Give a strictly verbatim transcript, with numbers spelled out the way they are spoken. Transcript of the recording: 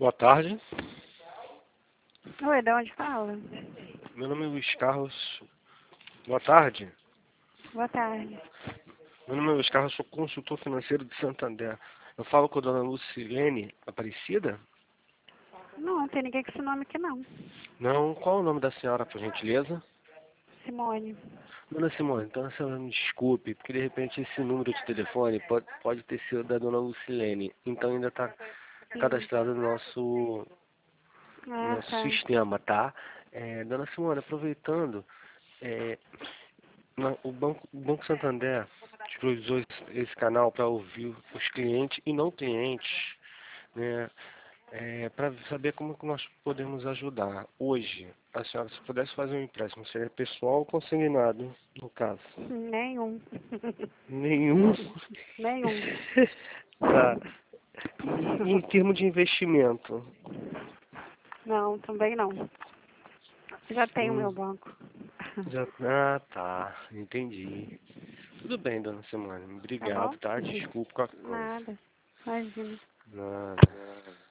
Boa tarde. Oi, de onde fala? Meu nome é Luiz Carlos. Boa tarde. Boa tarde. Meu nome é Luiz Carlos, sou consultor financeiro de Santander. Eu falo com a dona Lucilene Aparecida? Não, não tem ninguém com esse nome aqui não. Não. Qual é o nome da senhora, por gentileza? Simone. Dona Simone, então a senhora me desculpe, porque de repente esse número de telefone pode, pode ter sido da dona Lucilene. Então ainda está Sim. cadastrado no nosso, no Ah, nosso tá. sistema, tá? É, dona Simone, aproveitando, é, na- o, Banco, o Banco Santander disponibilizou esse, esse canal para ouvir os clientes e não clientes, né? É, para saber como que nós podemos ajudar. Hoje, a senhora, se pudesse fazer um empréstimo, seria pessoal ou consignado, no caso? Nenhum. Nenhum. Nenhum. Tá. E em termos de investimento? Não, também não. Já tenho Hum, meu banco. já, ah, tá. Entendi. Tudo bem, dona Simone. Tá bom? Obrigado, tá? Desculpa qualquer coisa. Nada. Imagina. Nada.